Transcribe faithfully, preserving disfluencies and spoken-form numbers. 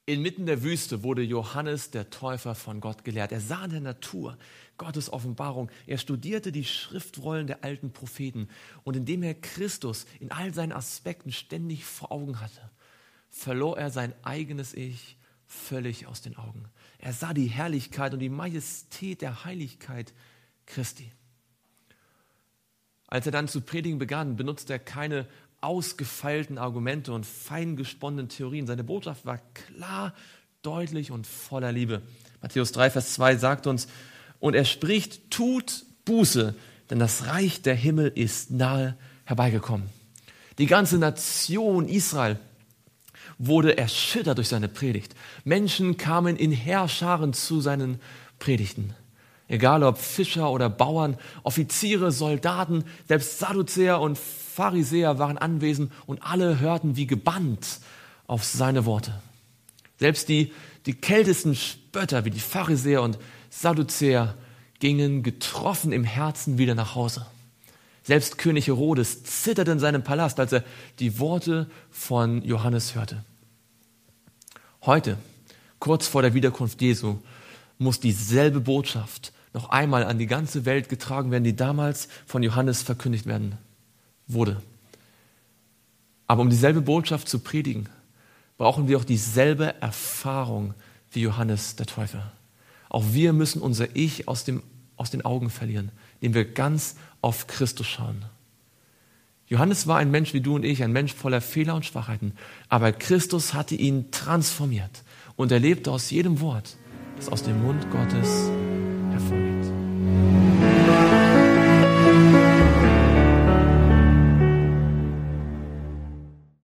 Inmitten der Wüste wurde Johannes der Täufer von Gott gelehrt. Er sah in der Natur Gottes Offenbarung. Er studierte die Schriftrollen der alten Propheten. Und indem er Christus in all seinen Aspekten ständig vor Augen hatte, verlor er sein eigenes Ich völlig aus den Augen. Er sah die Herrlichkeit und die Majestät der Heiligkeit Christi. Als er dann zu predigen begann, benutzte er keine ausgefeilten Argumente und fein gesponnenen Theorien. Seine Botschaft war klar, deutlich und voller Liebe. Matthäus drei, Vers zwei sagt uns, und er spricht, tut Buße, denn das Reich der Himmel ist nahe herbeigekommen. Die ganze Nation Israel wurde erschüttert durch seine Predigt. Menschen kamen in Heerscharen zu seinen Predigten. Egal ob Fischer oder Bauern, Offiziere, Soldaten, selbst Sadduzäer und Pharisäer waren anwesend und alle hörten wie gebannt auf seine Worte. Selbst die, die kältesten Spötter wie die Pharisäer und Sadduzäer gingen getroffen im Herzen wieder nach Hause. Selbst König Herodes zitterte in seinem Palast, als er die Worte von Johannes hörte. Heute, kurz vor der Wiederkunft Jesu, muss dieselbe Botschaft noch einmal an die ganze Welt getragen werden, die damals von Johannes verkündigt werden wurde. Aber um dieselbe Botschaft zu predigen, brauchen wir auch dieselbe Erfahrung wie Johannes der Täufer. Auch wir müssen unser Ich aus, dem, aus den Augen verlieren, indem wir ganz auf Christus schauen. Johannes war ein Mensch wie du und ich, ein Mensch voller Fehler und Schwachheiten, aber Christus hatte ihn transformiert und er lebte aus jedem Wort, das aus dem Mund Gottes